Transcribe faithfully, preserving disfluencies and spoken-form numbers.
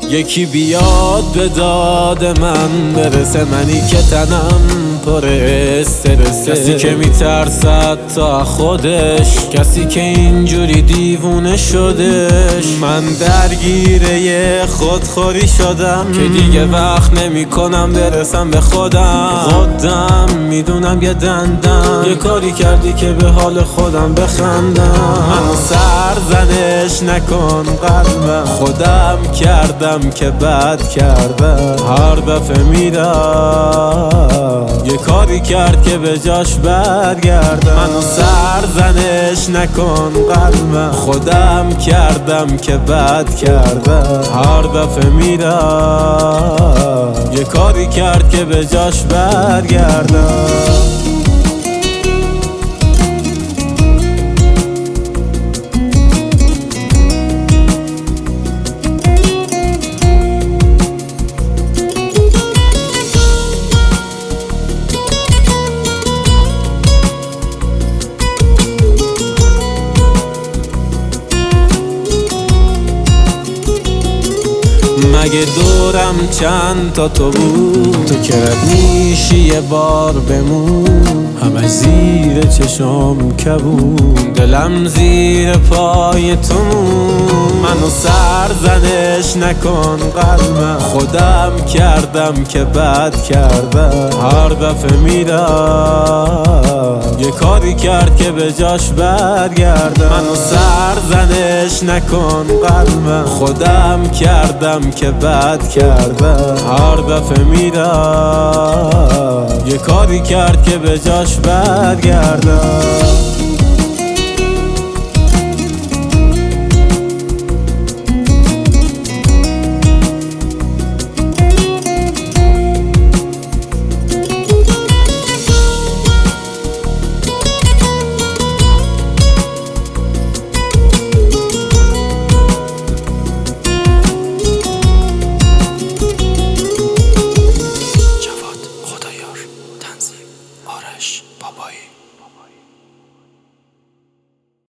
یکی بیاد به داد من برسه، منی که تنم پر استرسه. کسی که میترسد تا خودش، کسی که اینجوری دیوونه شدش. من درگیره خودخوری شدم که دیگه وقت نمی کنم برسم به خودم. خودم میدونم یه دندم یه کاری کردی که به حال خودم بخندم. منو سرزنش نکن قلبم، خودم کردم که بد کردم. هر دفعه میرم یه کاری کرد که به جاش برگردم. منو سرزنش نکن قلبم، خودم کردم که بد کردم. هر دفعه میرم یه کاری کرد که به جاش برگردم. مگه دورم چند تا تو بود، تو که رد میشی یه بار بمون. همش زیر چشم کبود، دلم زیر پای تو مون. منو سرزنش نکن قلبم، خودم کردم که بد کردم. هر دفعه میرم یه کاری کرد که به جاش برگردم. منو سرزنش نکن قلبم، خودم کردم که بد کردم. هر دفعه میرم یه کاری کرد که به جاش برگردم.